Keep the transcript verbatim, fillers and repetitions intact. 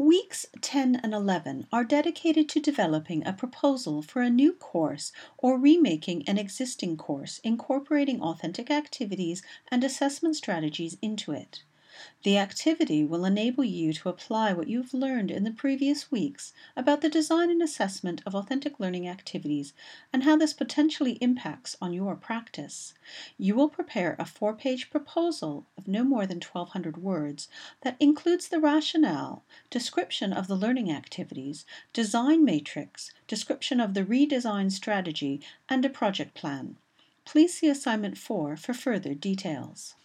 Weeks ten and eleven are dedicated to developing a proposal for a new course or remaking an existing course, incorporating authentic activities and assessment strategies into it. The activity will enable you to apply what you've learned in the previous weeks about the design and assessment of authentic learning activities and how this potentially impacts on your practice. You will prepare a four-page proposal of no more than twelve hundred words that includes the rationale, description of the learning activities, design matrix, description of the redesign strategy, and a project plan. Please see assignment four for further details.